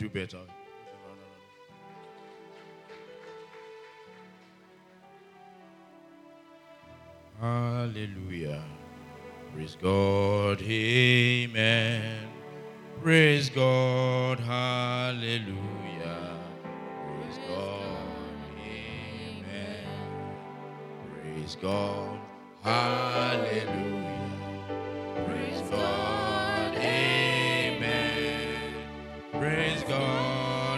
do better. Hallelujah. Praise God. Amen. Praise God. Hallelujah. Praise God. Amen. Praise God. Hallelujah. Praise God. Amen. Praise God.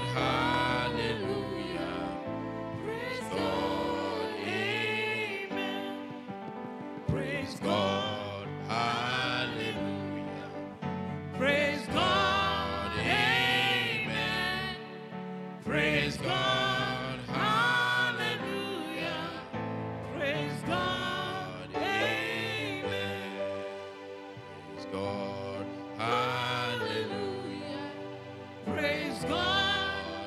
Hallelujah. Praise God. Amen. Praise God. Hallelujah. Praise God. Amen. Praise God. Hallelujah. Praise God. Amen. Praise God. Hallelujah. Praise God.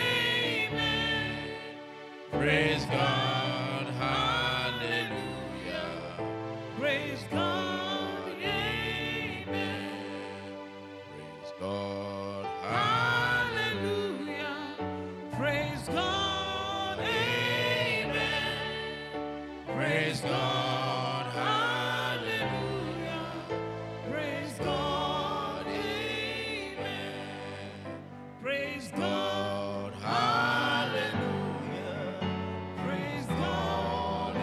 Amen. Praise God. Hallelujah. Praise God. Amen. Praise God. Hallelujah. Praise God. Amen. Praise God. Hallelujah. Praise God. Amen. Praise God. Hallelujah. Praise God.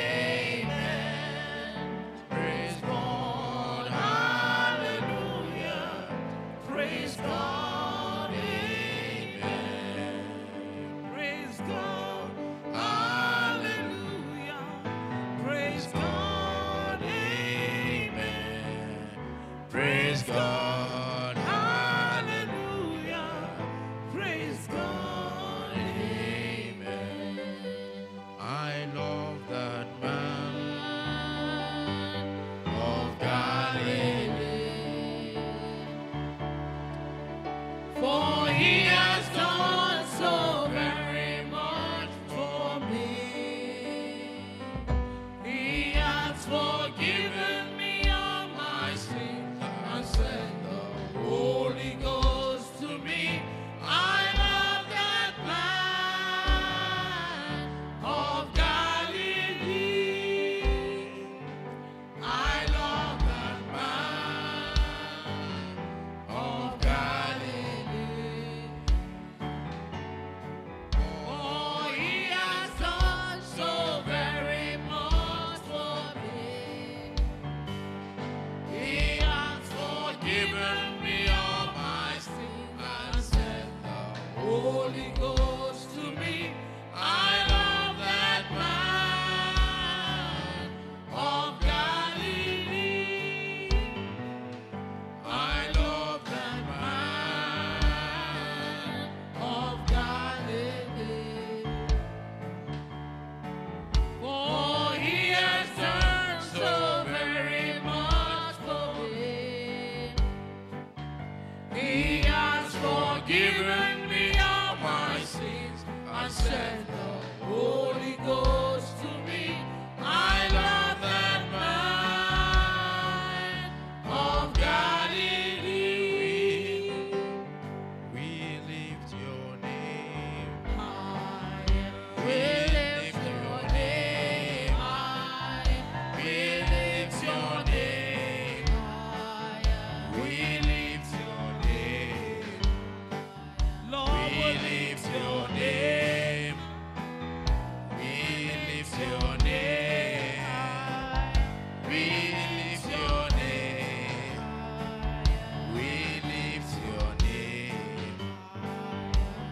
Amen. Praise God. Hallelujah. Praise God. Amen. Praise God. Hallelujah. Praise God. Amen. Praise God. Hallelujah. Praise God. Amen. I love that man of Galilee, for he has done so very much for me. He has forgiven me all my sins and sent the Holy Ghost to me. I love that man of Galilee. I love that man of Galilee. Oh, he has done so very much for me. He has forgiven me all my sins and sent the Holy Ghost to me. I love that man of Galilee. I love that man of Galilee. For he has done so very much for me. He has forgiven me all my sins and sent the Holy Ghost to me. I love that man of Galilee. We lift your name higher. We lift your name higher. We lift your name higher. We lift your name. Lord, we lift your name. We lift your name. We lift your name. We lift your name.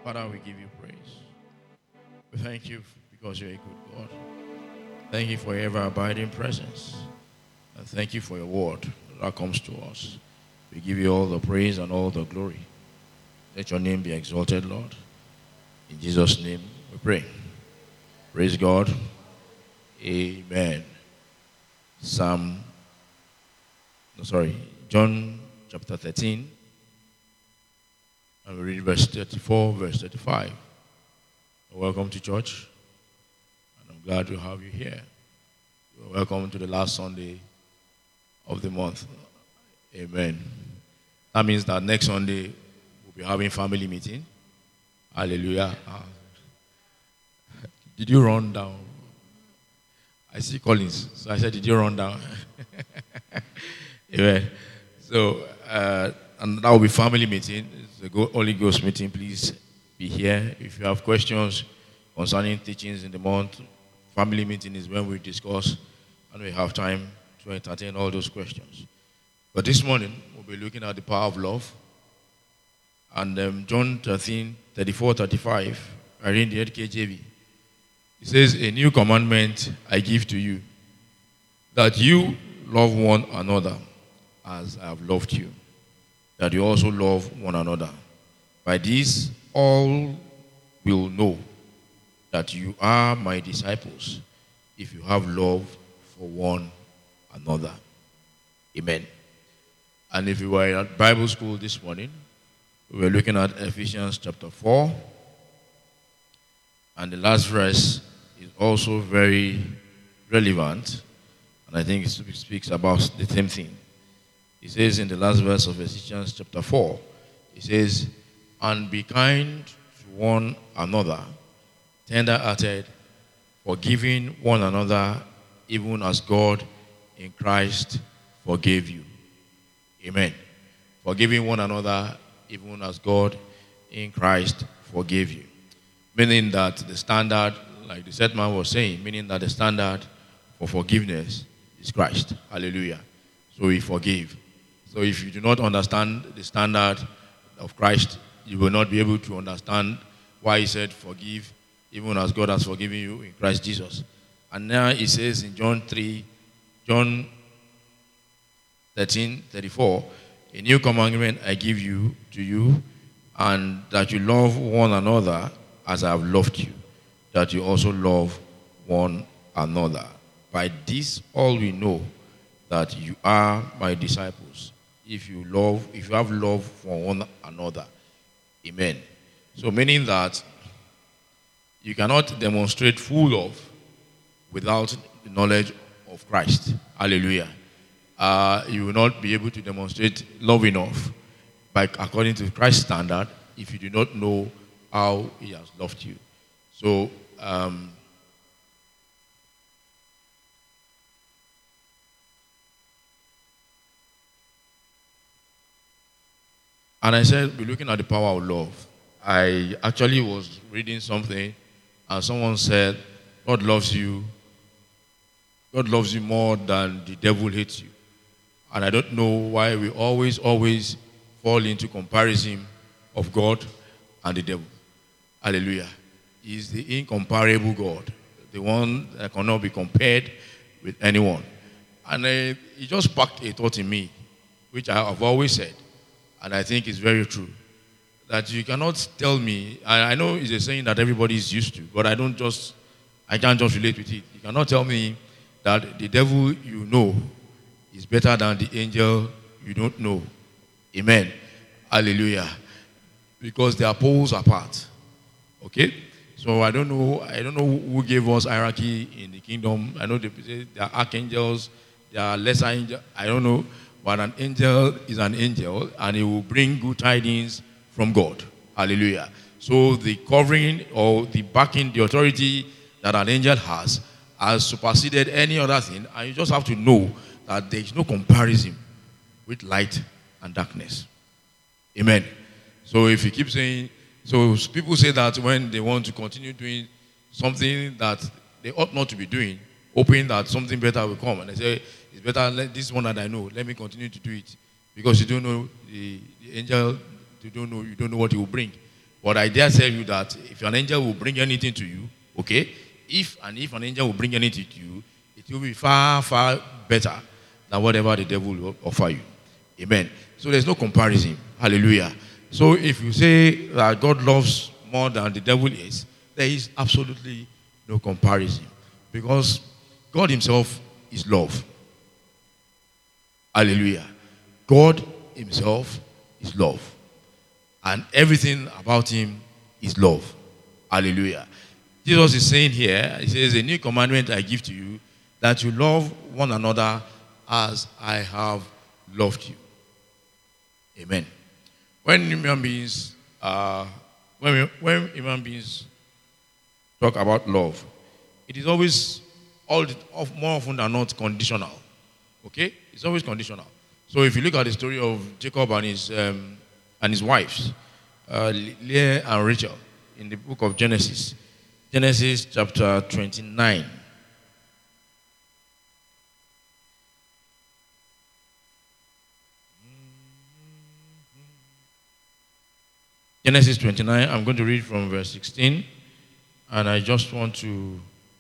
Father, we give you praise. We thank you because you're a good God. Thank you for your ever-abiding presence. And thank you for your word that comes to us. We give you all the praise and all the glory. Let your name be exalted, Lord. In Jesus' name we pray. Praise God. Amen. John chapter 13. And we read verse 34, verse 35. Welcome to church. And I'm glad to have you here. You're welcome to the last Sunday of the month. Amen. That means that next Sunday we'll be having family meeting. Hallelujah. Did you run down? I see Collins. So I said, did you run down? Amen. So, and that will be family meeting. It's a Holy Ghost meeting. Please be here. If you have questions concerning teachings in the month, family meeting is when we discuss and we have time to entertain all those questions. But this morning, we'll be looking at the power of love. And John 13, 34, 35, I read the KJV. It says, a new commandment I give to you, that you love one another as I have loved you, that you also love one another. By this, all will know that you are my disciples, if you have love for one another. Amen. And if you were at Bible school this morning, we were looking at Ephesians chapter 4. And the last verse is also very relevant. And I think it speaks about the same thing. It says in the last verse of Ephesians chapter 4, it says, and be kind to one another, tender-hearted, forgiving one another, even as God in Christ forgave you. Amen. Forgiving one another, even as God in Christ forgave you. Meaning that the standard, like the set man was saying, meaning that the standard for forgiveness is Christ. Hallelujah. So he forgave. So if you do not understand the standard of Christ, you will not be able to understand why he said forgive, even as God has forgiven you in Christ Jesus. And now he says in John 13, 34, a new commandment I give you to you, and that you love one another as I have loved you, that you also love one another. By this all we know that you are my disciples, if you have love for one another. Amen. So meaning that you cannot demonstrate full love without the knowledge of Christ. Hallelujah. You will not be able to demonstrate love enough according to Christ's standard if you do not know how he has loved you. So, and I said, we're looking at the power of love. I actually was reading something, and someone said, God loves you more than the devil hates you. And I don't know why we always fall into comparison of God and the devil. Hallelujah. He is the incomparable God, the one that cannot be compared with anyone. And he just sparked a thought in me, which I have always said, and I think it's very true, that you cannot tell me, I know it's a saying that everybody is used to, but I can't just relate with it. You cannot tell me that the devil you know is better than the angel you don't know. Amen. Hallelujah. Because they are poles apart. Okay? So I don't know who gave us hierarchy in the kingdom. I know they are archangels, they are lesser angels. I don't know. But an angel is an angel, and he will bring good tidings from God. Hallelujah. So the covering or the backing, the authority that an angel has superseded any other thing. And you just have to know that there is no comparison with light and darkness. Amen. So if you keep saying, so people say that when they want to continue doing something that they ought not to be doing, hoping that something better will come. And they say, it's better, this one that I know, let me continue to do it. Because you don't know the angel, you don't know what he will bring. But I dare tell you that if an angel will bring anything to you, okay, if an angel will bring anything to you, it will be far, far better than whatever the devil will offer you. Amen. So there's no comparison. Hallelujah. So if you say that God loves more than the devil is, there is absolutely no comparison. Because God himself is love. Hallelujah. God himself is love. And everything about him is love. Hallelujah. Jesus is saying here, he says, a new commandment I give to you, that you love one another as I have loved you. Amen. When human beings when human beings talk about love, it is always more often than not conditional. Okay? It's always conditional. So if you look at the story of Jacob and his wives, Leah and Rachel, in the book of Genesis chapter 29. Genesis 29, I'm going to read from verse 16, and I just want to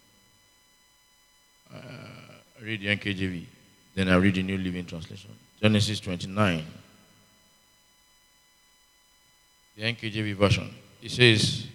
read the NKJV. Then I read the New Living Translation. Genesis 29, the NKJV version. It says,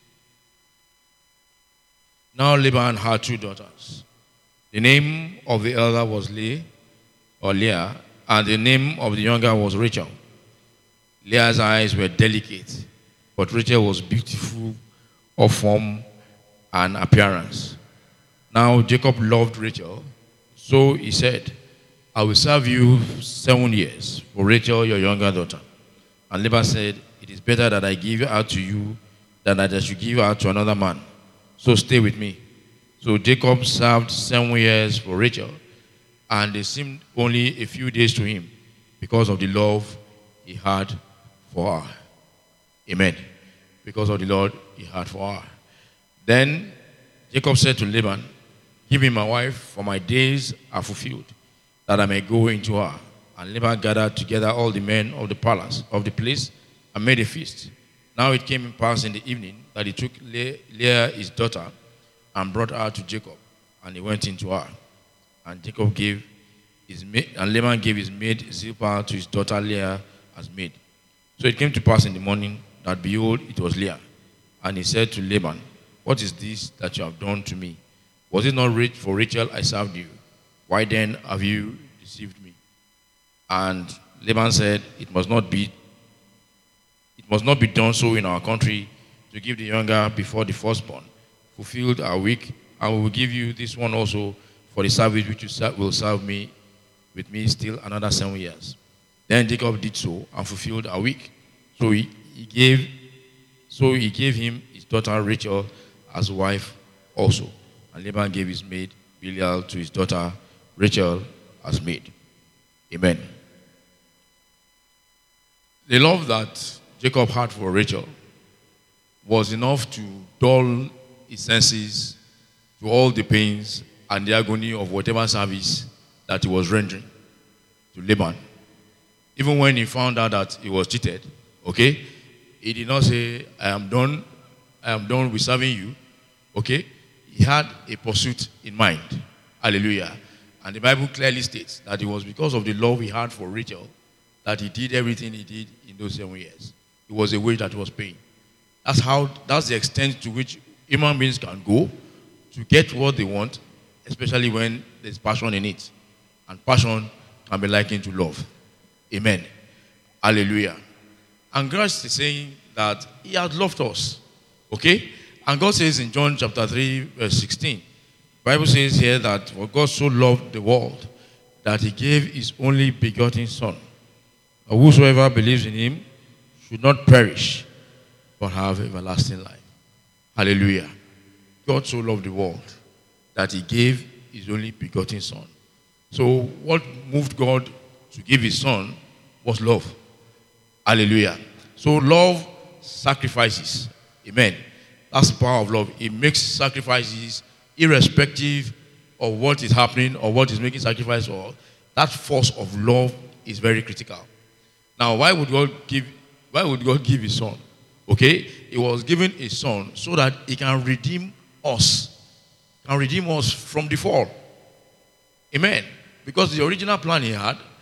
now Laban had 2 daughters. The name of the elder was Leah, and the name of the younger was Rachel. Leah's eyes were delicate, but Rachel was beautiful of form and appearance. Now Jacob loved Rachel, so he said, I will serve you 7 years for Rachel, your younger daughter. And Laban said, it is better that I give her to you than that I should give her to another man. So stay with me. So Jacob served 7 years for Rachel, and they seemed only a few days to him because of the love he had for her. Amen. Because of the Lord he had for her. Then Jacob said to Laban, give me my wife, for my days are fulfilled, that I may go into her. And Laban gathered together all the men of the palace, of the place, and made a feast. Now it came to pass in the evening that he took Leah his daughter and brought her to Jacob, and he went into her. And Jacob gave his maid, and Laban gave his maid Zilpah to his daughter Leah as maid. So it came to pass in the morning that, behold, it was Leah. And he said to Laban, what is this that you have done to me? Was it not for Rachel I served you? Why then have you deceived me? And Laban said, it must not be done so in our country, to give the younger before the firstborn. Fulfilled our week, and we will give you this one also for the service which you will serve me with me still another 7 years. Then Jacob did so and fulfilled a week. So he gave him his daughter Rachel as wife also. And Laban gave his maid Belial to his daughter Rachel as maid. Amen. The love that Jacob had for Rachel was enough to dull his senses to all the pains and the agony of whatever service that he was rendering to Laban. Even when he found out that he was cheated, okay, he did not say, I am done with serving you, okay. He had a pursuit in mind. Hallelujah. And the Bible clearly states that it was because of the love he had for Rachel that he did everything he did in those 7 years. It was a wage that he was paying. That's the extent to which human beings can go to get what they want, especially when there's passion in it. And passion can be likened to love. Amen. Hallelujah. And God is saying that he has loved us. Okay? And God says in John chapter 3, verse 16, the Bible says here that for God so loved the world that he gave his only begotten Son. And whosoever believes in him should not perish, but have everlasting life. Hallelujah. God so loved the world that he gave his only begotten Son. So what moved God to give his Son was love. Hallelujah. So love sacrifices. Amen. That's the power of love. It makes sacrifices irrespective of what is happening or what is making sacrifice for. That force of love is very critical. Now, why would God give his Son? Okay? He was given a son so that he can redeem us. Can redeem us from the fall. Amen. Because the original plan he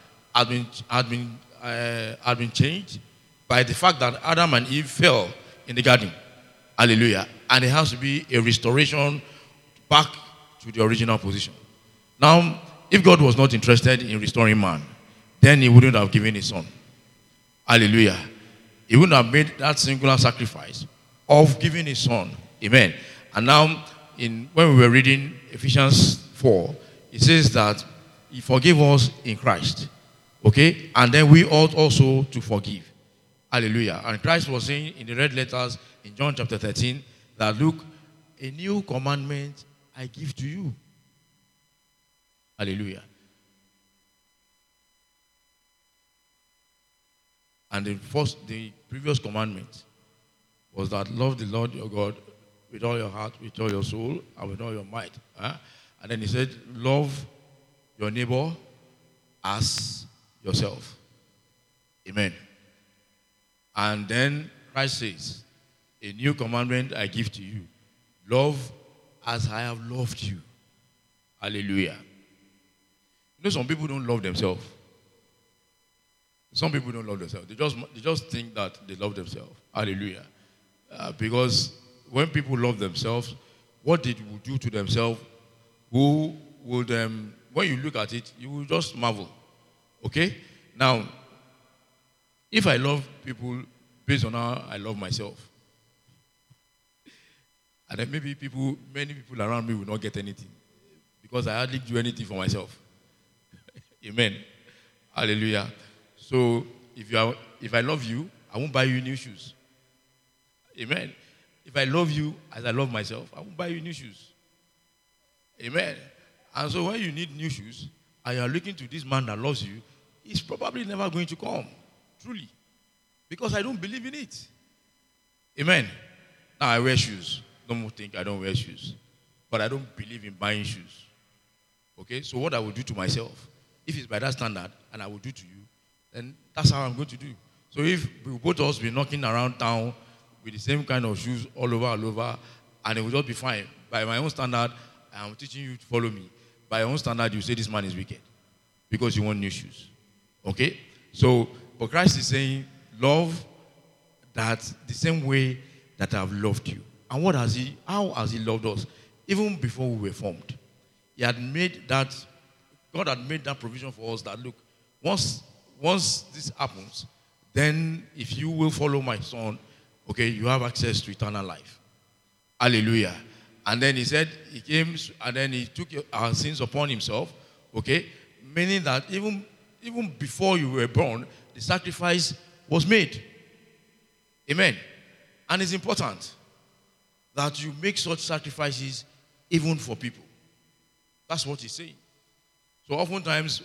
had been changed by the fact that Adam and Eve fell in the garden. Hallelujah. And it has to be a restoration back to the original position. Now, if God was not interested in restoring man, then he wouldn't have given his son. Hallelujah. He wouldn't have made that singular sacrifice of giving his son. Amen. And now, when we were reading Ephesians 4, it says that he forgave us in Christ. Okay? And then we ought also to forgive. Hallelujah. And Christ was saying in the red letters in John chapter 13 that, look, a new commandment I give to you. Hallelujah. And the previous commandment was that love the Lord your God with all your heart, with all your soul, and with all your might. And then he said, love your neighbor as yourself. Amen. And then Christ says, a new commandment I give to you. Love as I have loved you. Hallelujah. You know, some people don't love themselves. Some people don't love themselves. They just think that they love themselves. Hallelujah. Because when people love themselves, what they will do to themselves, when you look at it, you will just marvel. Okay? Now, if I love people based on how I love myself, and then maybe many people around me will not get anything because I hardly do anything for myself. Amen. Hallelujah. So if I love you, I won't buy you new shoes. Amen. If I love you as I love myself, I won't buy you new shoes. Amen. And so when you need new shoes and you are looking to this man that loves you, he's probably never going to come. Truly. Because I don't believe in it. Amen. Now I wear shoes. Don't think I don't wear shoes. But I don't believe in buying shoes. Okay? So what I will do to myself, if it's by that standard, and I will do to you, then that's how I'm going to do. So if we both of us be knocking around town with the same kind of shoes all over, and it will just be fine. By my own standard, I'm teaching you to follow me. By your own standard, you say this man is wicked because you want new shoes. Okay? So, but Christ is saying, love that the same way that I've loved you. And how has he loved us? Even before we were formed. God had made that provision for us that, look, once this happens, then if you will follow my son, okay, you have access to eternal life. Hallelujah. And then he said, he came and then he took our sins upon himself, okay, meaning that even before you were born, the sacrifice was made. Amen. And it's important that you make such sacrifices even for people. That's what he's saying. So oftentimes,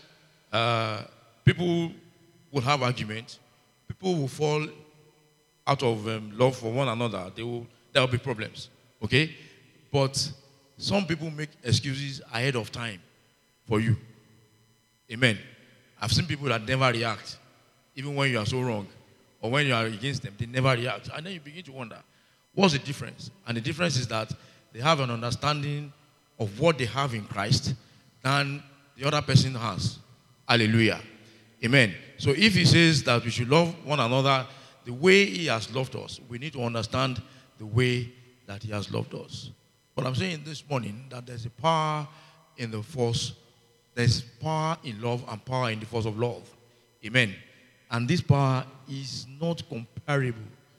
people will have arguments. People will fall out of love for one another. There will be problems. Okay? But some people make excuses ahead of time for you. Amen. I've seen people that never react, even when you are so wrong. Or when you are against them, they never react. And then you begin to wonder, what's the difference? And the difference is that they have an understanding of what they have in Christ than the other person has. Hallelujah. Amen. So if he says that we should love one another the way he has loved us, we need to understand the way that he has loved us. But I'm saying this morning that there's a power in the force, there's power in love and power in the force of love. Amen. And this power is not comparable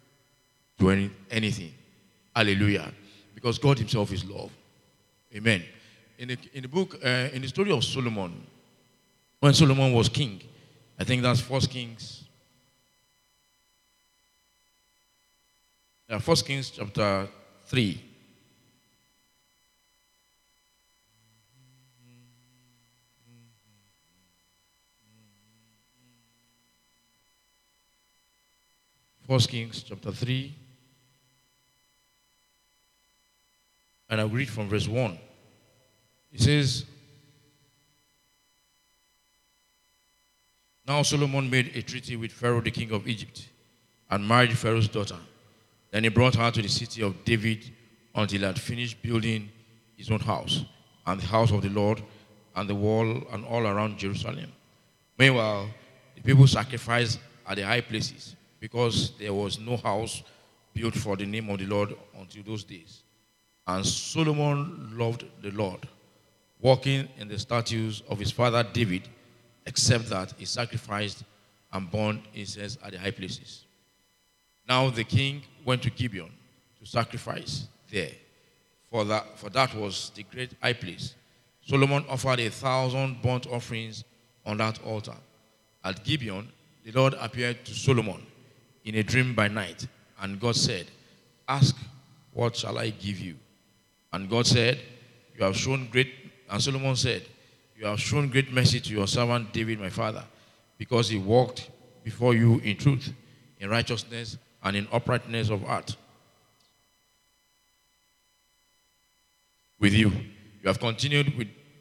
to anything. Hallelujah. Because God himself is love. Amen. In the book, in the story of Solomon, when Solomon was king, I think that's 1 Kings. 1 Kings chapter 3. First Kings chapter 3, and I'll read from verse 1. It says, now Solomon made a treaty with Pharaoh, the king of Egypt, and married Pharaoh's daughter. Then he brought her to the city of David until he had finished building his own house, and the house of the Lord, and the wall, and all around Jerusalem. Meanwhile, the people sacrificed at the high places, because there was no house built for the name of the Lord until those days. And Solomon loved the Lord, walking in the statutes of his father David, except that he sacrificed and burned incense at the high places. Now the king went to Gibeon to sacrifice there, for that was the great high place. Solomon offered 1,000 burnt offerings on that altar. At Gibeon, the Lord appeared to Solomon in a dream by night, and God said, "Ask, what shall I give you?" And God said, "You have shown great," and Solomon said, "You have shown great mercy to your servant David, my father, because he walked before you in truth, in righteousness, and in uprightness of heart. With you, you have continued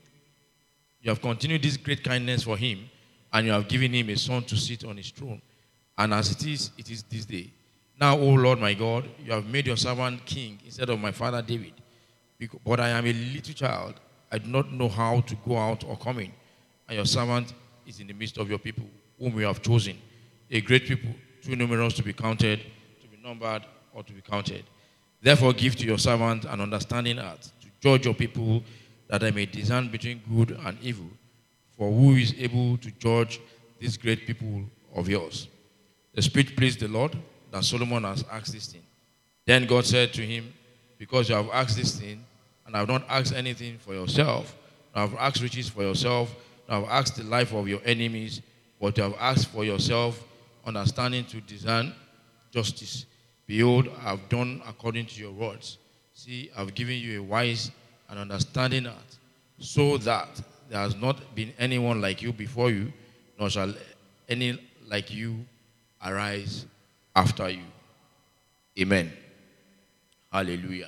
this great kindness for him, and you have given him a son to sit on his throne. And as it is this day. Now, O Lord my God, you have made your servant king instead of my father David. But I am a little child. I do not know how to go out or come in. And your servant is in the midst of your people, whom you have chosen, a great people, too numerous to be counted, to be numbered, or to be counted. Therefore give to your servant an understanding heart, to judge your people, that I may discern between good and evil. For who is able to judge this great people of yours?" The speech pleased the Lord, that Solomon has asked this thing. Then God said to him, "Because you have asked this thing, and have not asked anything for yourself, nor have asked riches for yourself, nor have asked the life of your enemies, but you have asked for yourself understanding to discern justice. Behold, I have done according to your words. See, I have given you a wise and understanding heart, so that there has not been anyone like you before you, nor shall any like you arise after you." Amen. Hallelujah.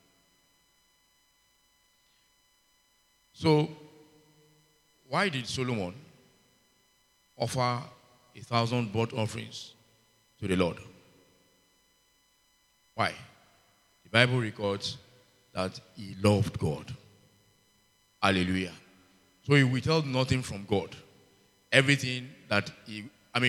So, why did Solomon offer 1,000 burnt offerings to the Lord? Why? The Bible records that he loved God. Hallelujah. So he withheld nothing from God. Everything that he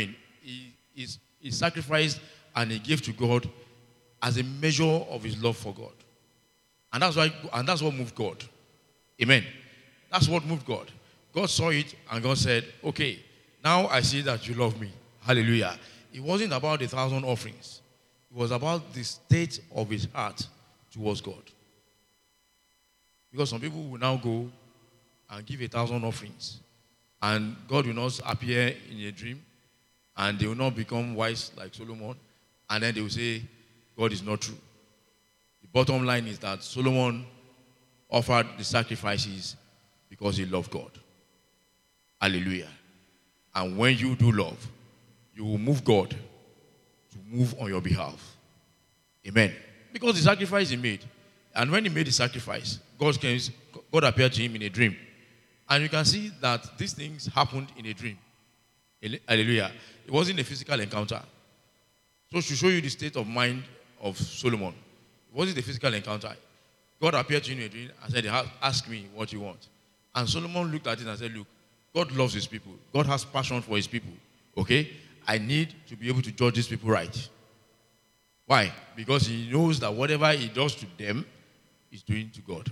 sacrificed and he gave to God as a measure of his love for God. And that's what moved God. Amen. That's what moved God. God saw it and God said, "Okay, now I see that you love me." Hallelujah. It wasn't about 1,000 offerings. It was about the state of his heart towards God. Because some people will now go and give 1,000 offerings, and God will not appear in a dream, and they will not become wise like Solomon, and then they will say, God is not true. The bottom line is that Solomon offered the sacrifices because he loved God. Hallelujah. And when you do love, you will move God to move on your behalf. Amen. Because the sacrifice he made, and when he made the sacrifice, God appeared to him in a dream. And you can see that these things happened in a dream. Hallelujah. It wasn't a physical encounter. So to show you the state of mind of Solomon, it wasn't a physical encounter. God appeared to him in a dream and said, "Ask me what you want." And Solomon looked at it and said, "Look, God loves his people. God has passion for his people. Okay? I need to be able to judge these people right." Why? Because he knows that whatever he does to them, he's doing to God.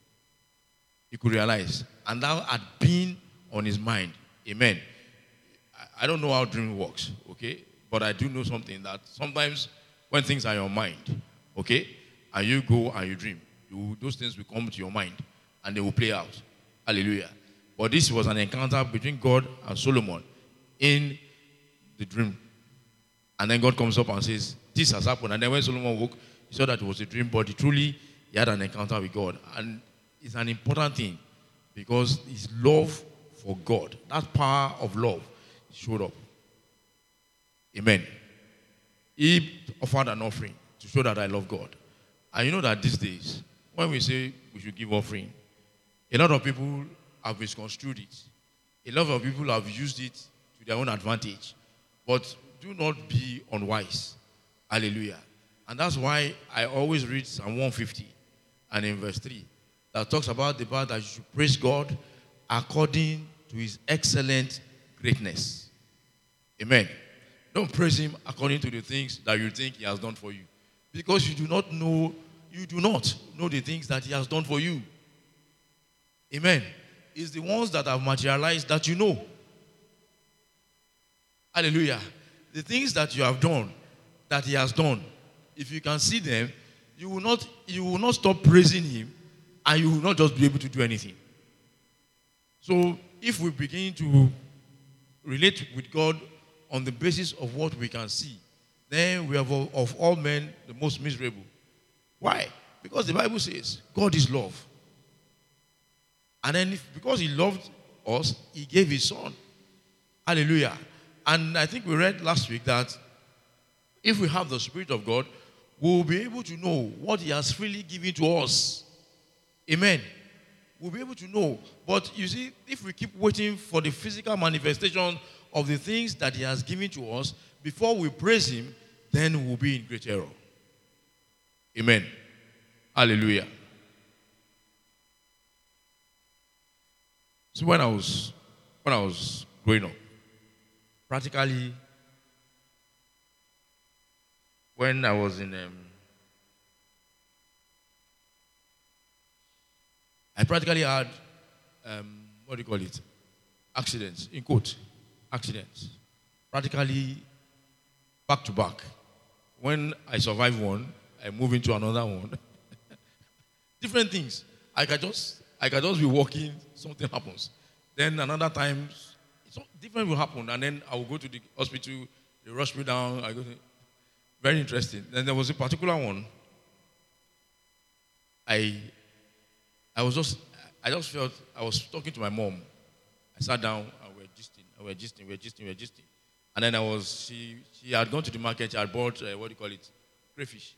He could realize. And that had been on his mind. Amen. I don't know how dream works, okay? But I do know something, that sometimes when things are in your mind, okay, and you go and you dream, those things will come to your mind and they will play out. Hallelujah. But this was an encounter between God and Solomon in the dream. And then God comes up and says, "This has happened." And then when Solomon woke, he saw that it was a dream, but he had an encounter with God. And it's an important thing because his love for God, that power of love, showed up. Amen. He offered an offering to show that I love God. And you know that these days, when we say we should give offering, a lot of people have misconstrued it. A lot of people have used it to their own advantage. But do not be unwise. Hallelujah. And that's why I always read Psalm 150 and in verse 3 that talks about the part that you should praise God according to his excellent greatness. Amen. Don't praise him according to the things that you think he has done for you. Because you do not know the things that he has done for you. Amen. It's the ones that have materialized that you know. Hallelujah. The things that you have done, that he has done, if you can see them, you will not stop praising him, and you will not just be able to do anything. So if we begin to relate with God on the basis of what we can see, then we are of all men the most miserable. Why? Because the Bible says God is love. And then because he loved us, he gave his son. Hallelujah. And I think we read last week that if we have the Spirit of God, we will be able to know what he has freely given to us. Amen. We'll be able to know. But you see, if we keep waiting for the physical manifestation of the things that he has given to us before we praise him, then we'll be in great error. Amen. Hallelujah. So when I was growing up, practically when I was in I practically had what do you call it? Accidents, in quote, accidents. Practically back to back. When I survive one, I move into another one. Different things. I can just be walking, something happens. Then another time, different will happen, and then I will go to the hospital, they rush me down, very interesting. Then there was a particular one. I just felt, I was talking to my mom. I sat down and we're gisting. And then she had gone to the market, she had bought, crayfish.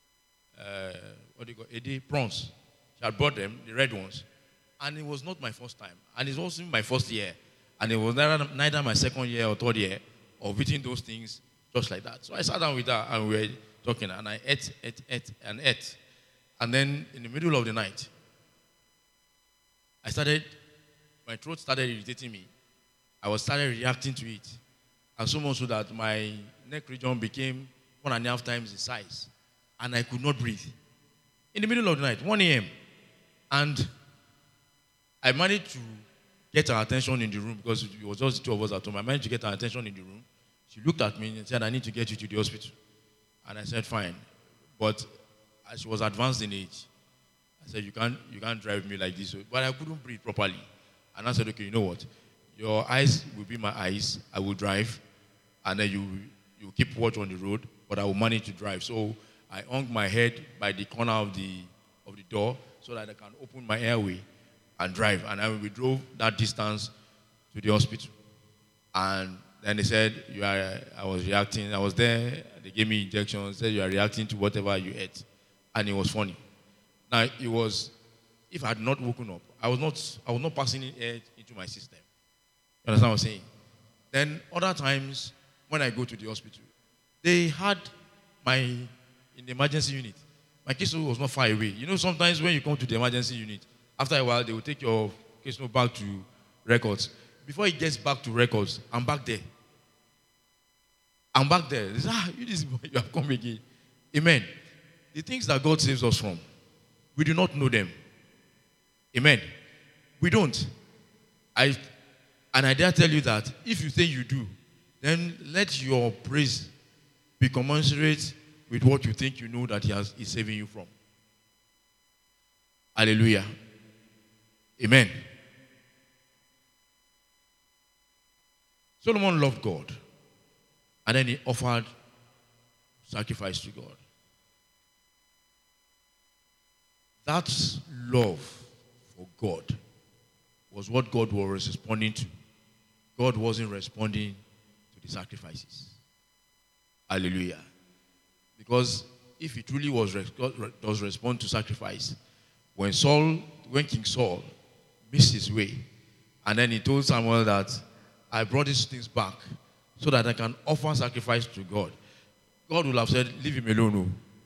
Prawns. She had bought them, the red ones. And it was not my first time. And it wasn't my first year. And it was neither my second year or third year of eating those things just like that. So I sat down with her and we were talking. And I ate. And then in the middle of the night, my throat started irritating me. I started reacting to it. And so much so that my neck region became 1.5 times the size. And I could not breathe. In the middle of the night, 1 a.m. And I managed to get her attention in the room because it was just the two of us at home. I managed to get her attention in the room. She looked at me and said, I need to get you to the hospital. And I said, fine. But she was advanced in age. I said, you can't drive me like this. But I couldn't breathe properly. And I said, okay, you know what? Your eyes will be my eyes. I will drive. And then you keep watch on the road. But I will manage to drive. So I hung my head by the corner of the door so that I can open my airway and drive. And we drove that distance to the hospital. And then they said, I was reacting. I was there. They gave me injections. Said, you are reacting to whatever you ate. And it was funny. Now, it was, if I had not woken up, I was not passing air into my system. You understand what I'm saying? Then, other times, when I go to the hospital, they had in the emergency unit. My case was not far away. You know, sometimes when you come to the emergency unit, after a while, they will take your case note back to records. Before it gets back to records, I'm back there. They say, you this boy, you have come again. Amen. The things that God saves us from, we do not know them. Amen. We don't. And I dare tell you that if you think you do, then let your praise be commensurate with what you think you know that He is saving you from. Hallelujah. Amen. Solomon loved God. And then he offered sacrifice to God. That love for God was what God was responding to. God wasn't responding to the sacrifices. Hallelujah. Because if he truly does respond to sacrifice, when King Saul missed his way, and then he told Samuel that I brought these things back so that I can offer sacrifice to God, God will have said, leave him alone.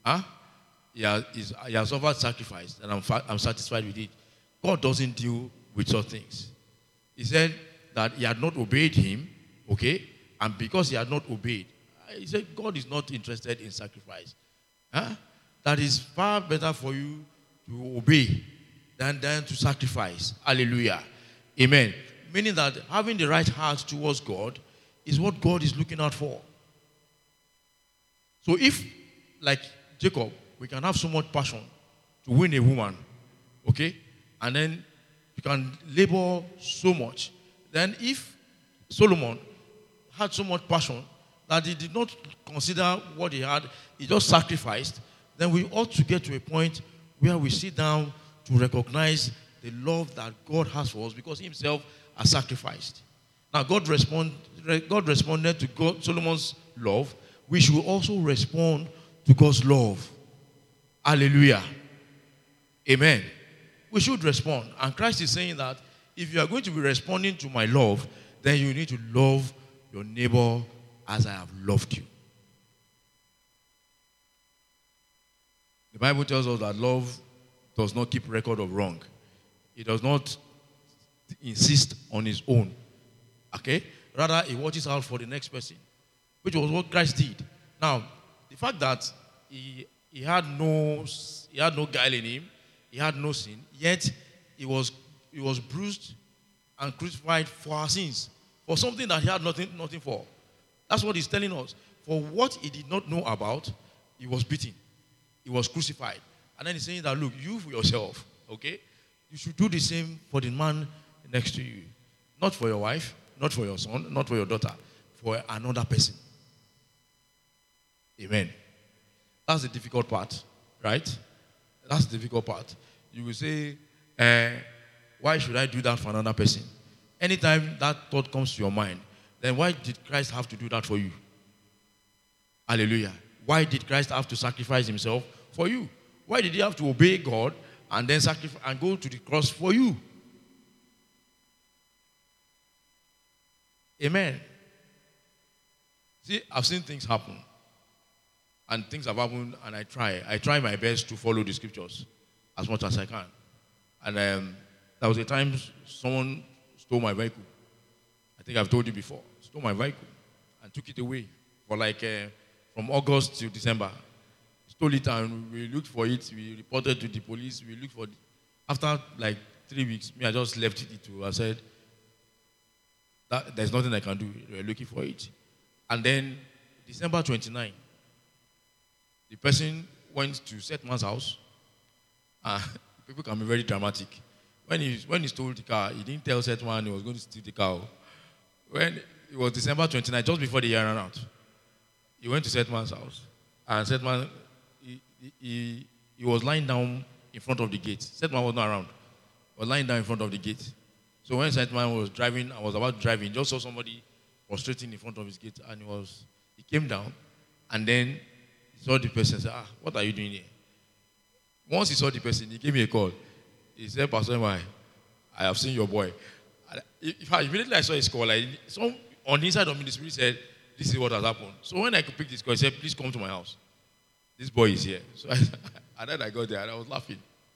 Huh? He has offered sacrifice, and I'm satisfied with it. God doesn't deal with such things. He said that he had not obeyed him, okay? And because he had not obeyed, he said God is not interested in sacrifice. Huh? That is far better for you to obey than to sacrifice. Hallelujah. Amen. Meaning that having the right heart towards God is what God is looking out for. So if, like Jacob, we can have so much passion to win a woman, okay? And then you can labor so much. Then if Solomon had so much passion that he did not consider what he had, he just sacrificed, then we ought to get to a point where we sit down to recognize the love that God has for us because he himself has sacrificed. Now, God responded to Solomon's love. We should also respond to God's love. Hallelujah. Amen. We should respond. And Christ is saying that if you are going to be responding to my love, then you need to love your neighbor as I have loved you. The Bible tells us that love does not keep record of wrong. It does not insist on its own. Okay? Rather, it watches out for the next person, which was what Christ did. Now, the fact that he had no guile in him, he had no sin, yet he was bruised and crucified for our sins, for something that he had nothing for. That's what he's telling us. For what he did not know about, he was beaten. He was crucified. And then he's saying that, look, you for yourself, okay? You should do the same for the man next to you. Not for your wife, not for your son, not for your daughter, for another person. Amen. That's the difficult part, right? That's the difficult part. You will say, why should I do that for another person? Anytime that thought comes to your mind, then why did Christ have to do that for you? Hallelujah. Why did Christ have to sacrifice himself for you? Why did he have to obey God and then sacrifice and go to the cross for you? Amen. See, I've seen things happen. And things have happened, and I try my best to follow the scriptures as much as I can. And there was a time someone stole my vehicle. I think I've told you before. Stole my vehicle and took it away for from August to December. Stole it and we looked for it. We reported to the police. We looked for it. After 3 weeks, I just left it to. I said, there's nothing I can do. We're looking for it. And then December 29, the person went to Setman's house. People can be very dramatic. When he stole the car, he didn't tell Setman he was going to steal the car. When it was December 29, just before the year ran out, he went to Setman's house. And Setman, he was lying down in front of the gate. Setman was not around. He was lying down in front of the gate. So when Setman was driving, I was about to drive in, just saw somebody prostrating in front of his gate. And he came down. And then he saw the person and said, what are you doing here? Once he saw the person, he gave me a call. He said, Pastor Emma, I have seen your boy. Immediately I saw his call, on the inside of me, the Spirit said, this is what has happened. So when I could pick this call, he said, please come to my house. This boy is here. So and then I got there and I was laughing.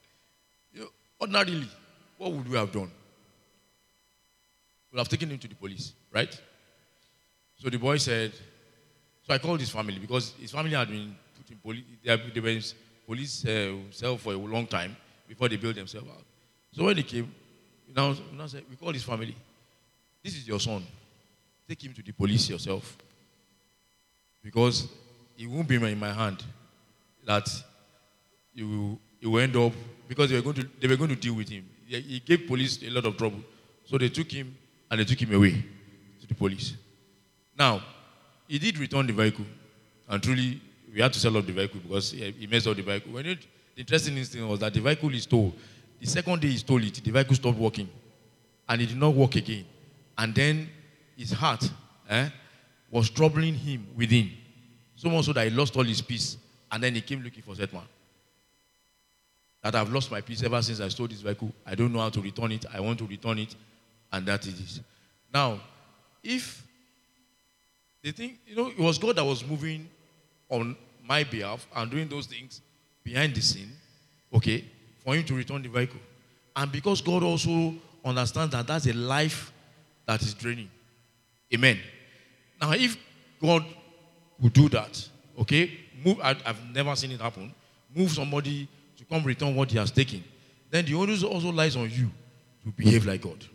Ordinarily, what would we have done? We would have taken him to the police, right? So the boy said, so I called his family because his family had been put in police. They were in police cell for a long time before they built themselves out. So when he came, we now said, we called his family. This is your son. Take him to the police yourself. Because it won't be in my hand that you will end up, because they were going to deal with him. He gave police a lot of trouble. So they took him and they took him away to the police. Now, he did return the vehicle. And truly, we had to sell off the vehicle because he messed up the vehicle. The interesting thing was that the vehicle he stole, the second day he stole it, the vehicle stopped working. And it did not work again. And then his heart was troubling him within. So much so that he lost all his peace. And then he came looking for Setman. That I've lost my peace ever since I stole this vehicle. I don't know how to return it. I want to return it. And that is it. Now, if the thing, it was God that was moving on my behalf and doing those things behind the scene, okay, for him to return the vehicle. And because God also understands that that's a life that is draining. Amen. Now, if God would do that, okay, I've never seen it happen, move somebody to come return what he has taken, then the onus also lies on you to behave like God.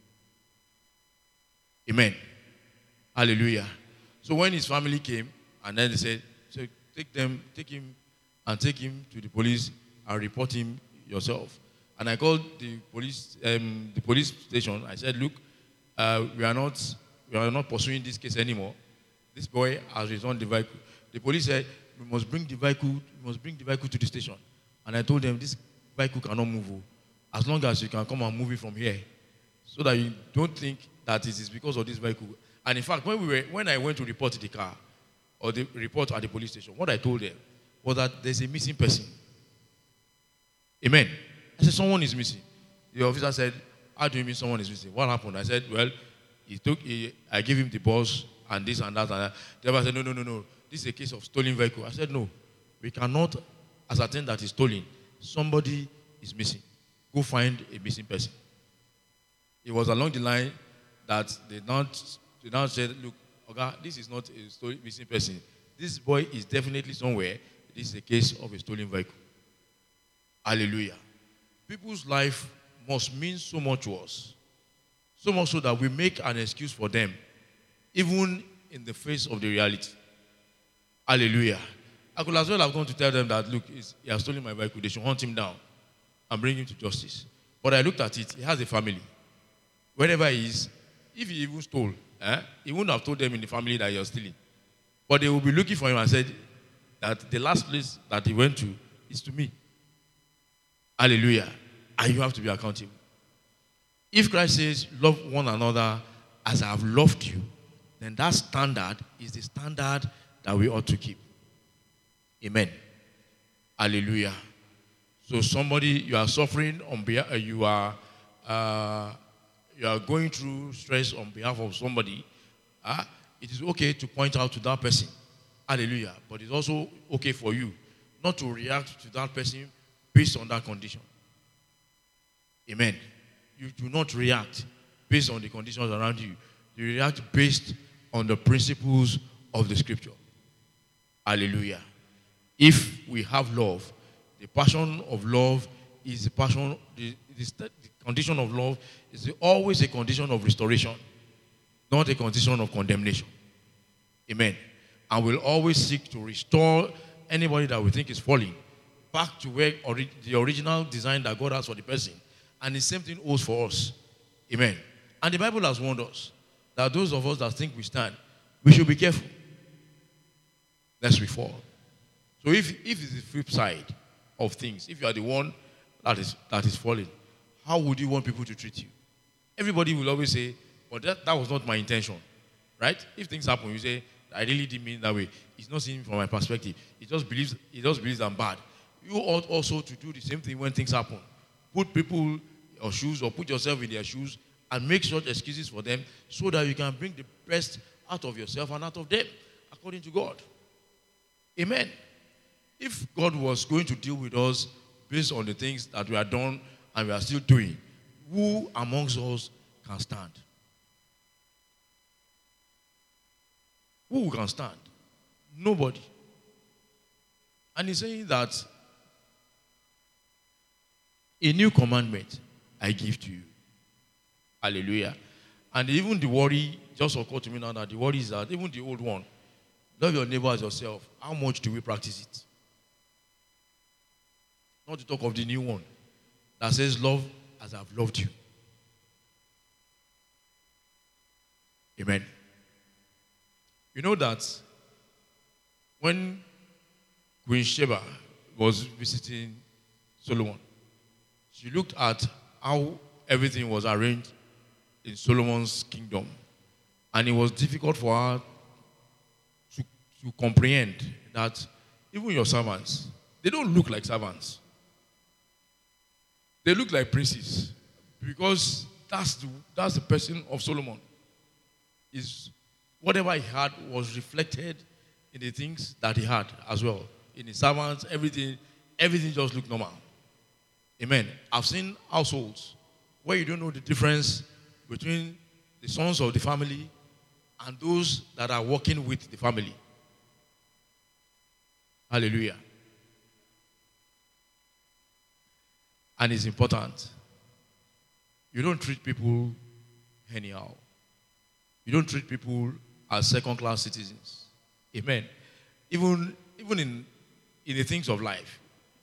Amen. Hallelujah. So when his family came, and then they said, so take him and take him to the police and report him yourself. And I called the police station. I said, look, we are not pursuing this case anymore. This boy has returned the vehicle. The police said, we must bring the vehicle to the station. And I told them, this vehicle cannot move as long as you can come and move it from here, so that you don't think that it is because of this vehicle. And in fact, when I went to report the car, or the report at the police station, what I told them was that there's a missing person. Amen. I said, someone is missing. The officer said, how do you mean someone is missing? What happened? I said, well, I gave him the boss and this and that and that. The officer said, no. This is a case of stolen vehicle. I said, no. We cannot ascertain that it's stolen. Somebody is missing. Go find a missing person. It was along the line that they now said, look, okay, this is not a missing person. This boy is definitely somewhere. This is a case of a stolen vehicle. Hallelujah. People's life must mean so much to us. So much so that we make an excuse for them, even in the face of the reality. Hallelujah. I could as well have gone to tell them that, look, he has stolen my vehicle. They should hunt him down and bring him to justice. But I looked at it. He has a family. Wherever he is, if he even stole, he wouldn't have told them in the family that he was stealing. But they will be looking for him and said that the last place that he went to is to me. Hallelujah. And you have to be accountable. If Christ says, love one another as I have loved you, then that standard is the standard that we ought to keep. Amen. Hallelujah. So somebody, you are suffering on behalf, you are going through stress on behalf of somebody, it is okay to point out to that person. Hallelujah. But it's also okay for you not to react to that person based on that condition. Amen. You do not react based on the conditions around you. You react based on the principles of the scripture. Hallelujah. If we have love, the passion of love is the passion, the condition of love is always a condition of restoration, not a condition of condemnation. Amen. And we'll always seek to restore anybody that we think is falling back to where the original design that God has for the person. And the same thing holds for us. Amen. And the Bible has warned us that those of us that think we stand, we should be careful lest we fall. So if it's the flip side of things, if you are the one that is falling, how would you want people to treat you? Everybody will always say, well, that was not my intention. Right? If things happen, you say, I really didn't mean it that way. It's not seen from my perspective. He just believes I'm bad. You ought also to do the same thing when things happen. Put people or shoes or put yourself in their shoes and make such excuses for them so that you can bring the best out of yourself and out of them according to God. Amen. If God was going to deal with us based on the things that we have done and we are still doing, who amongst us can stand? Who can stand? Nobody. And he's saying that a new commandment I give to you. Hallelujah. And even the worry just occurred to me now that the worry is that even the old one, love your neighbor as yourself. How much do we practice it? Not to talk of the new one that says, love as I've loved you. Amen. You know that when Queen Sheba was visiting Solomon, she looked at how everything was arranged in Solomon's kingdom. And it was difficult for her to comprehend that even your servants, they don't look like servants. They look like princes. Because that's the person of Solomon. Whatever he had was reflected in the things that he had as well. In his servants, everything just looked normal. Amen. I've seen households where you don't know the difference between the sons of the family and those that are working with the family. Hallelujah. And it's important. You don't treat people anyhow. You don't treat people as second-class citizens. Amen. Even in the things of life,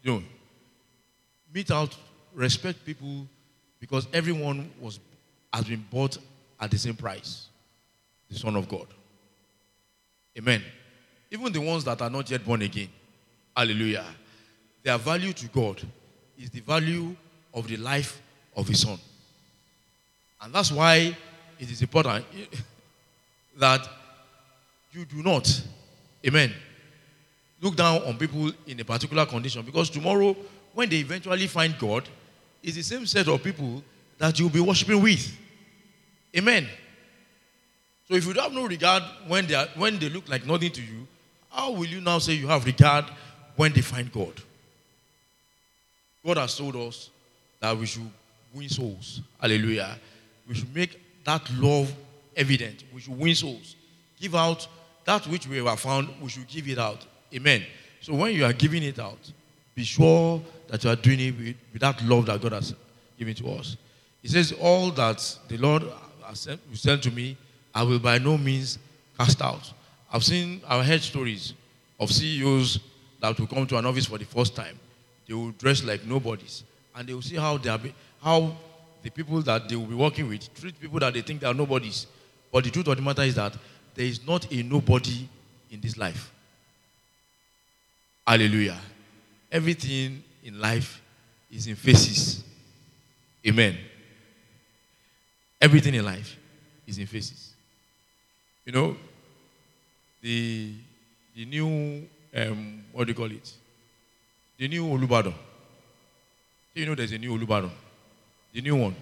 meet out, respect people, because everyone has been bought at the same price, the Son of God. Amen. Even the ones that are not yet born again, hallelujah, their value to God is the value of the life of His Son. And that's why it is important that you do not, amen, look down on people in a particular condition, because tomorrow, when they eventually find God, it's the same set of people that you'll be worshiping with. Amen. So if you have no regard when they look like nothing to you, how will you now say you have regard when they find God? God has told us that we should win souls. Hallelujah. We should make that love evident. We should win souls. Give out that which we have found, we should give it out. Amen. So when you are giving it out, be sure that you are doing it with that love that God has given to us. He says, all that the Lord has sent to me, I will by no means cast out. I've heard stories of CEOs that will come to an office for the first time. They will dress like nobodies. And they will see how the people that they will be working with treat people that they think they are nobodies. But the truth of the matter is that there is not a nobody in this life. Hallelujah. Everything in life is in phases. Amen. Everything in life is in phases. You know, the new, what do you call it? The new Olubadan. You know there's a new Olubadan. The new one.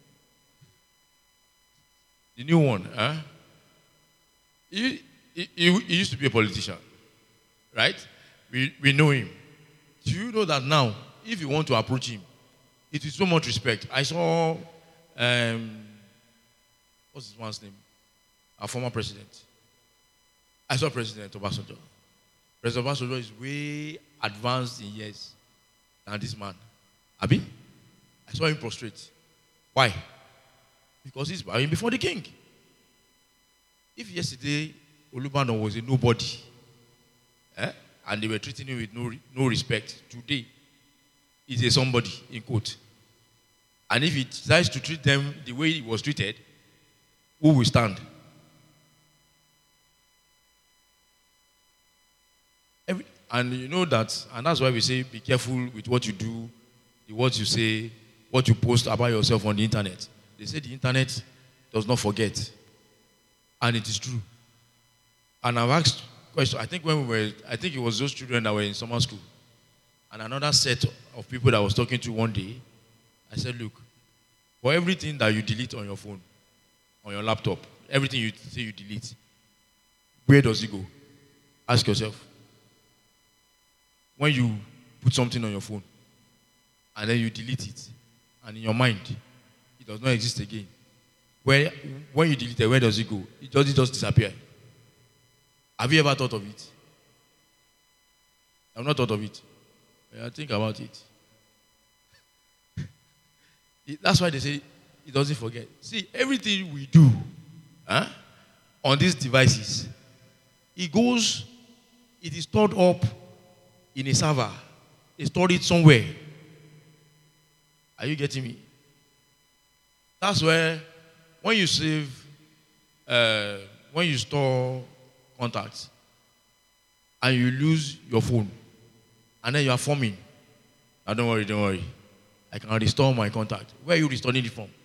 The new one. Huh? He used to be a politician. Right? We know him. Do you know that now, if you want to approach him, it is so much respect. I saw, what's his man's name? Our former president. I saw President Obasanjo. President Obasanjo is way advanced in years than this man. Abi? I saw him prostrate. Why? Because he's bowing before the king. If yesterday Olubadan was a nobody, and they were treating him with no respect, today he's a somebody, in quote. And if he decides to treat them the way he was treated, who will stand? And you know that, and that's why we say be careful with what you do, the words you say, what you post about yourself on the internet. They say the internet does not forget. And it is true. And I've asked questions. I think it was those children that were in summer school. And another set of people that I was talking to one day, I said, look, for everything that you delete on your phone, on your laptop, everything you say you delete, where does it go? Ask yourself. When you put something on your phone and then you delete it, and in your mind, it does not exist again. When you delete it, where does it go? It just disappear. Have you ever thought of it? I've not thought of it. I think about it. That's why they say it doesn't forget. See, everything we do on these devices, it is stored up in a server. They stored it somewhere. Are you getting me? That's where, when you store contacts, and you lose your phone, and then you are forming, now don't worry. I can restore my contact. Where are you restoring it from?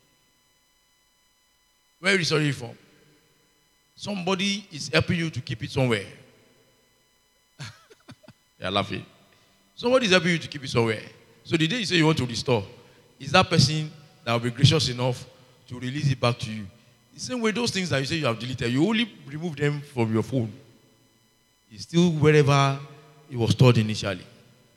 Where are you restoring it from? Somebody is helping you to keep it somewhere. You're laughing. Somebody is helping you to keep it somewhere. So the day you say you want to restore, is that person that will be gracious enough to release it back to you? The same way, those things that you say you have deleted, you only remove them from your phone. He's still wherever he was stored initially.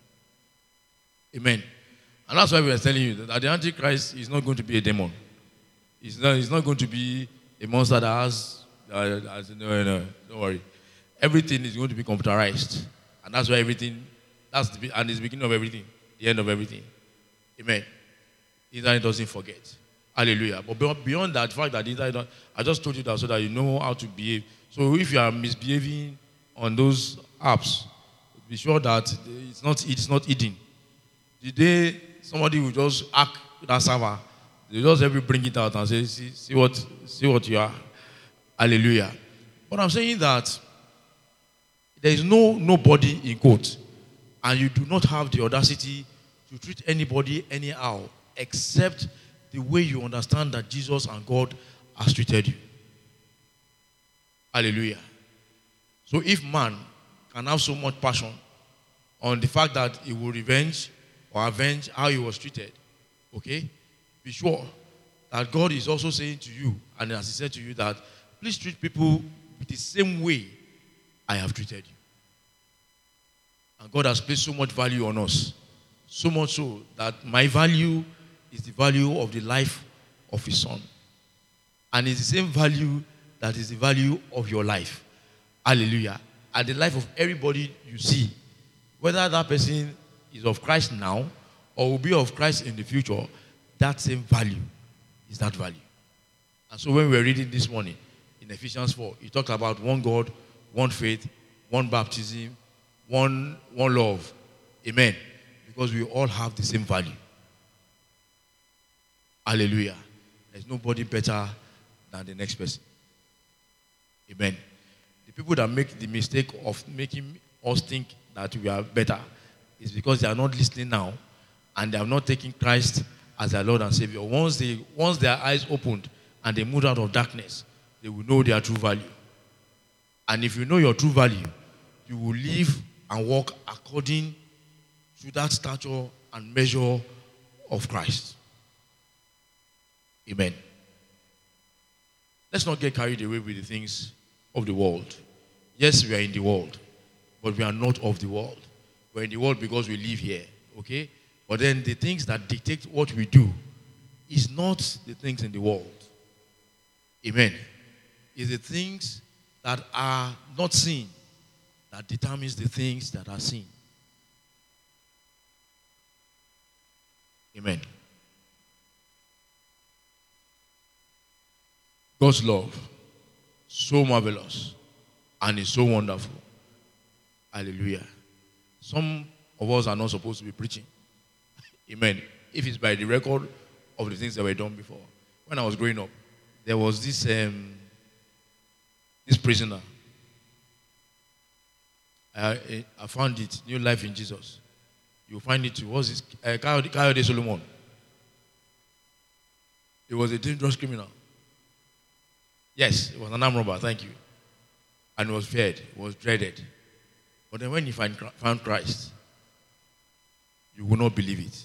Amen. And that's why we are telling you that the Antichrist is not going to be a demon. He's not going to be a monster that has, no, don't worry. Everything is going to be computerized. And that's why everything, and it's the beginning of everything, the end of everything. Amen. The internet doesn't forget. Hallelujah. But beyond that, the fact that the internet, I just told you that so that you know how to behave. So if you are misbehaving on those apps, be sure that it's not hidden. The day somebody will just hack that server, they just every bring it out and say, see what you are. Hallelujah. But I'm saying that there is nobody in court, and you do not have the audacity to treat anybody anyhow, except the way you understand that Jesus and God has treated you. Hallelujah. So if man can have so much passion on the fact that he will revenge or avenge how he was treated, okay, be sure that God is also saying to you, and as he said to you, that please treat people the same way I have treated you. And God has placed so much value on us, so much so that my value is the value of the life of his son. And it's the same value that is the value of your life. Hallelujah. And the life of everybody you see, whether that person is of Christ now or will be of Christ in the future, that same value is that value. And so when we were reading this morning in Ephesians 4, he talked about one God, one faith, one baptism, one love. Amen. Because we all have the same value. Hallelujah. There's nobody better than the next person. Amen. The people that make the mistake of making us think that we are better is because they are not listening now and they have not taken Christ as their Lord and Savior. Once their eyes opened and they moved out of darkness, they will know their true value. And if you know your true value, you will live and walk according to that stature and measure of Christ. Amen. Let's not get carried away with the things of the world. Yes, we are in the world, but we are not of the world. We're in the world because we live here, okay? But then the things that dictate what we do is not the things in the world. Amen. It's the things that are not seen that determines the things that are seen. Amen. God's love, so marvelous, and is so wonderful. Hallelujah. Some of us are not supposed to be preaching. Amen. If it's by the record of the things that were done before. When I was growing up, there was this prisoner. I found it, New Life in Jesus. You'll find it too. What's this? Kayode Solomon. He was a dangerous criminal. Yes, it was an armed robber, thank you. And he was feared, he was dreaded. But then when he found Christ, you will not believe it.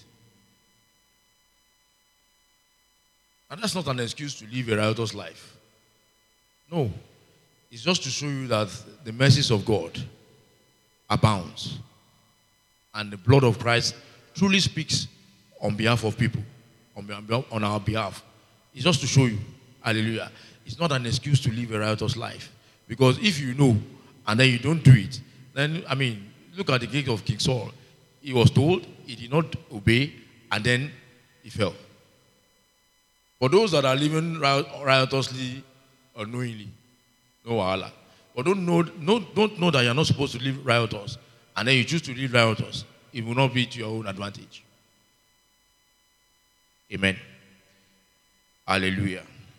And that's not an excuse to live a riotous life. No. It's just to show you that the mercies of God abounds. And the blood of Christ truly speaks on behalf of people, on our behalf. It's just to show you. Hallelujah. It's not an excuse to live a riotous life. Because if you know and then you don't do it, then, look at the case of King Saul. He was told, he did not obey, and then he fell. For those that are living riotously unknowingly, no wahala. But don't know that you're not supposed to live riotous, and then you choose to live riotous. It will not be to your own advantage. Amen. Hallelujah.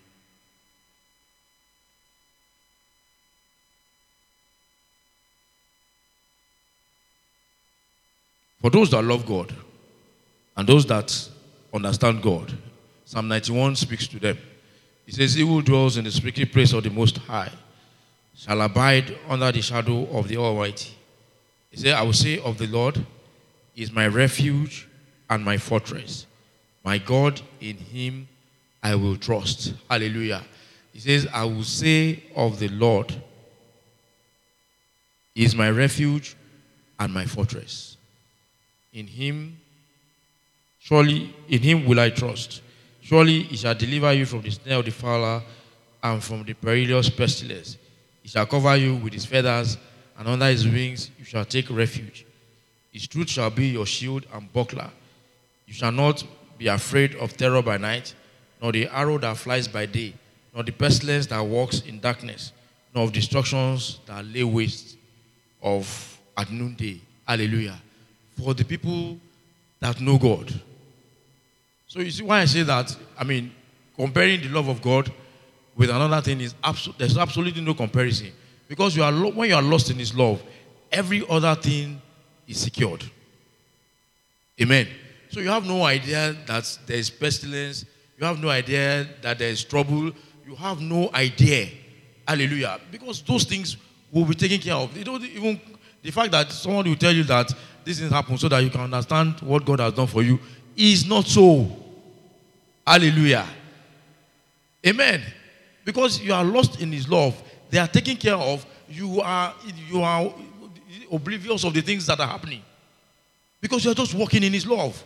For those that love God and those that understand God, Psalm 91 speaks to them. It says, "He who dwells in the secret place of the Most High shall abide under the shadow of the Almighty." He said, "I will say of the Lord, He is my refuge and my fortress. My God, in Him I will trust." Hallelujah. He says, "I will say of the Lord, He is my refuge and my fortress. In him, surely in him will I trust. Surely he shall deliver you from the snare of the fowler and from the perilous pestilence. He shall cover you with his feathers, and under his wings you shall take refuge. His truth shall be your shield and buckler. You shall not be afraid of terror by night, nor the arrow that flies by day, nor the pestilence that walks in darkness, nor of destructions that lay waste of at noonday. Hallelujah. For the people that know God. So you see why I say that, comparing the love of God with another thing is there's absolutely no comparison. Because when you are lost in his love, every other thing is secured. Amen. So you have no idea that there is pestilence. You have no idea that there is trouble. You have no idea. Hallelujah. Because those things will be taken care of. You don't even, the fact that someone will tell you that this thing happened so that you can understand what God has done for you is not so. Hallelujah. Amen. Because you are lost in his love. They are taken care of. You are oblivious of the things that are happening. Because you are just walking in his love.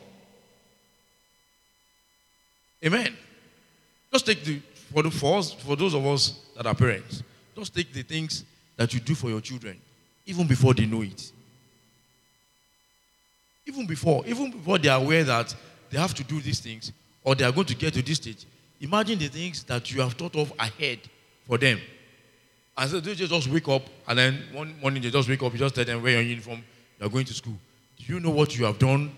Amen. Just take for those of us that are parents, just take the things that you do for your children, even before they know it. Even before they are aware that they have to do these things, or they are going to get to this stage. Imagine the things that you have thought of ahead for them. And so they just wake up, and then one morning they just wake up, you just tell them, wear your uniform, you are going to school. Do you know what you have done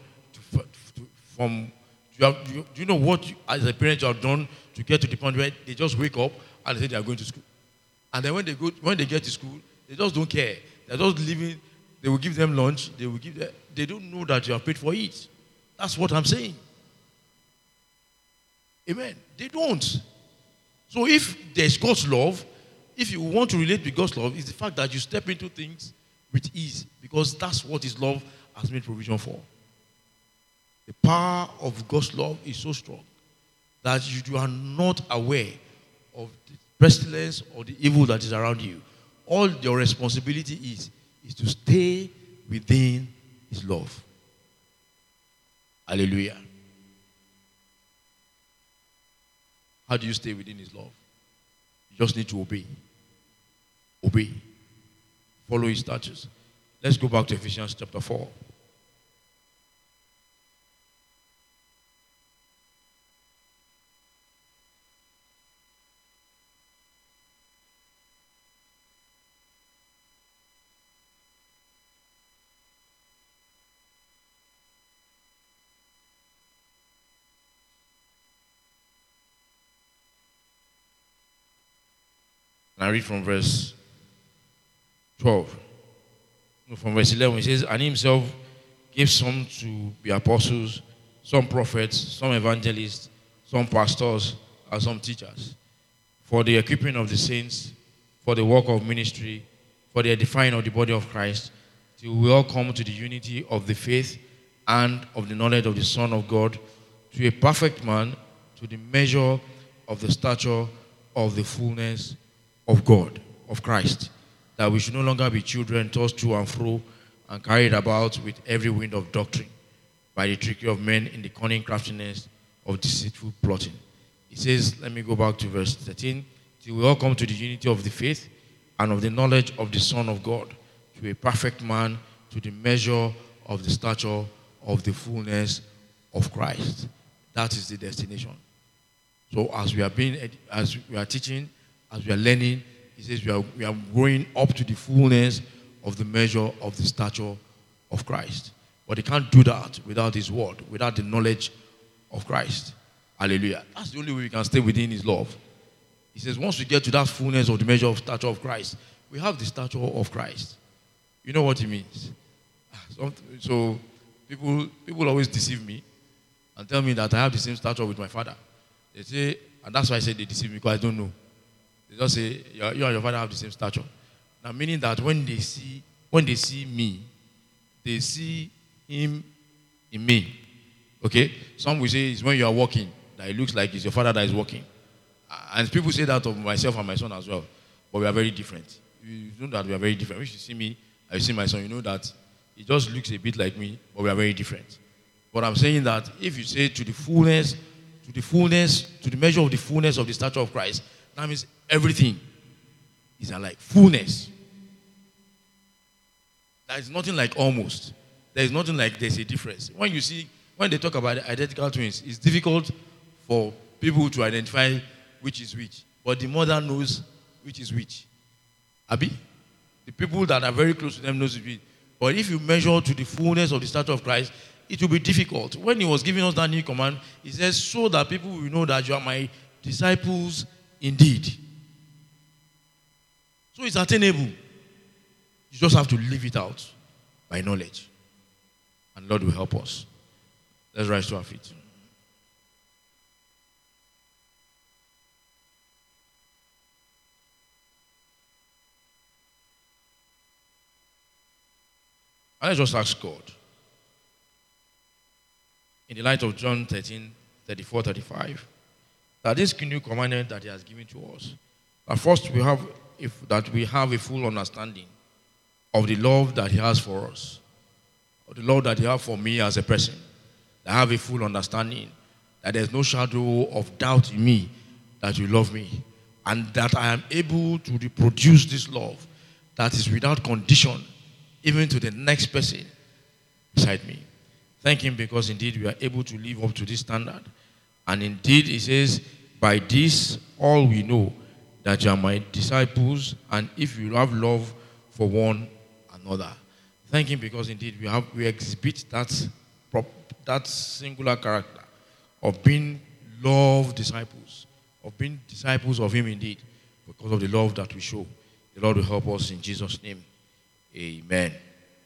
do you know what as a parent you have done to get to the point where they just wake up and they say they are going to school? And then when they get to school, they just don't care. They're just leaving. They will give them lunch. They don't know that you have paid for it. That's what I'm saying. Amen. They don't. So if there's God's love, if you want to relate with God's love, it's the fact that you step into things with ease, because that's what his love has made provision for. The power of God's love is so strong that you are not aware of the pestilence or the evil that is around you. All your responsibility is to stay within his love. Hallelujah. How do you stay within his love? You just need to obey. Obey. Follow his statutes. Let's go back to Ephesians chapter 4. And I read from verse 12. No, from verse 11, it says, and he himself gave some to be apostles, some prophets, some evangelists, some pastors, and some teachers, for the equipping of the saints, for the work of ministry, for the edifying of the body of Christ, till we all come to the unity of the faith and of the knowledge of the Son of God, to a perfect man, to the measure of the stature of the fullness of God, of Christ, that we should no longer be children tossed to and fro and carried about with every wind of doctrine by the trickery of men in the cunning craftiness of deceitful plotting. It says, let me go back to verse 13, till we all come to the unity of the faith and of the knowledge of the Son of God, to a perfect man, to the measure of the stature of the fullness of Christ. That is the destination. So as we are teaching, as we are learning, he says we are growing up to the fullness of the measure of the stature of Christ. But he can't do that without his word, without the knowledge of Christ. Hallelujah. That's the only way we can stay within his love. He says once we get to that fullness of the measure of stature of Christ, we have the stature of Christ. You know what he means? So people always deceive me and tell me that I have the same stature with my father. They say, and that's why I say they deceive me, because I don't know. They just say, you and your father have the same stature. Now, meaning that when they see me, they see him in me. Okay? Some will say it's when you are walking that it looks like it's your father that is walking. And people say that of myself and my son as well. But we are very different. You know that we are very different. When you see me I see my son, you know that he just looks a bit like me, but we are very different. But I'm saying that if you say to the fullness, to the measure of the fullness of the stature of Christ, that means everything is like fullness. There is nothing like almost. There is nothing like there's a difference. When they talk about identical twins, it's difficult for people to identify which is which. But the mother knows which is which. Abi? The people that are very close to them knows which. But if you measure to the fullness of the stature of Christ, it will be difficult. When he was giving us that new command, he says, so that people will know that you are my disciples indeed. So it's attainable. You just have to live it out by knowledge. And Lord will help us. Let's rise to our feet. And let's just ask God, in the light of John 13, 34, 35, that this new commandment that he has given to us, that first we have a full understanding of the love that he has for us, of the love that he has for me as a person, that I have a full understanding that there's no shadow of doubt in me that you love me, and that I am able to reproduce this love that is without condition, even to the next person beside me. Thank him because indeed we are able to live up to this standard. And indeed he says, by this all we know that you are my disciples, and if you have love for one another. Thank him because indeed we exhibit that singular character of being love disciples, of being disciples of him indeed, because of the love that we show. The Lord will help us in Jesus' name. Amen.